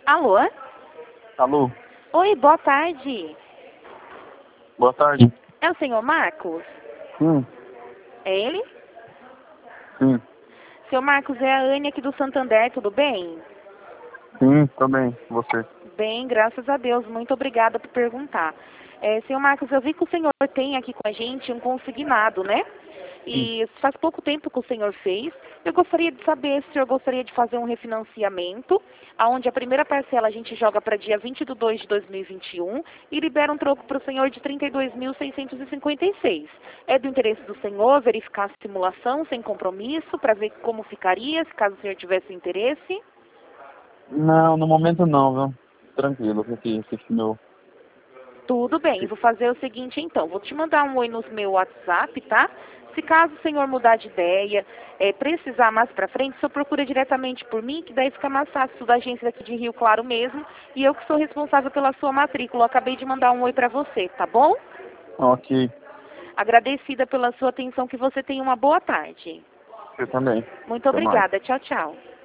Alô? Alô? Oi, boa tarde. Boa tarde. É o senhor Marcos? Sim, É ele? sim, Seu Marcos, é a Anne aqui do Santander, tudo bem? sim, também, você. Bem, graças a Deus. Muito obrigada por perguntar. Senhor Marcos, eu vi que o senhor tem aqui com a gente um consignado, né? Sim. E faz pouco tempo que o senhor fez. Eu gostaria de saber se o senhor gostaria de fazer um refinanciamento, onde a primeira parcela a gente joga para dia 20 de 2 de 2021 e libera um troco para o senhor de 32.656. É do interesse do senhor verificar a simulação sem compromisso, para ver como ficaria, se caso o senhor tivesse interesse? Não, no momento não, viu? Tranquilo, esse meu... Tudo bem, vou fazer o seguinte então, vou te mandar um oi no meu WhatsApp, tá? Se caso o senhor mudar de ideia, precisar mais pra frente, só procura diretamente por mim, que daí fica mais fácil da agência daqui de Rio Claro mesmo, e eu que sou responsável pela sua matrícula. Eu acabei de mandar um oi pra você, tá bom? Ok, Agradecida pela sua atenção, que você tenha uma boa tarde. você também. Muito Até mais. obrigada, tchau, tchau.